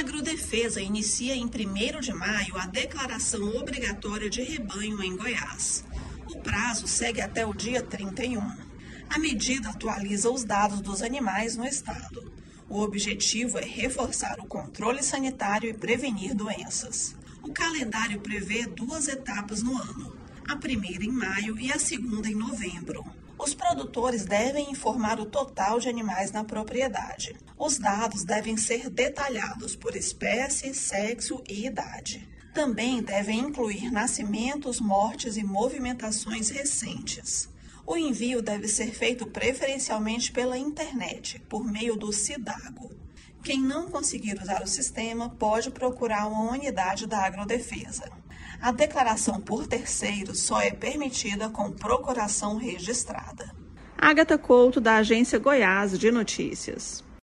Agrodefesa inicia em 1º de maio a declaração obrigatória de rebanho em Goiás. O prazo segue até o dia 31. A medida atualiza os dados dos animais no estado. O objetivo é reforçar o controle sanitário e prevenir doenças. O calendário prevê 2 etapas no ano, a primeira em maio e a segunda em novembro. Os produtores devem informar o total de animais na propriedade. Os dados devem ser detalhados por espécie, sexo e idade. Também devem incluir nascimentos, mortes e movimentações recentes. O envio deve ser feito preferencialmente pela internet, por meio do Cidago. Quem não conseguir usar o sistema pode procurar uma unidade da Agrodefesa. A declaração por terceiros só é permitida com procuração registrada. Ágata Couto, da Agência Goiás de Notícias.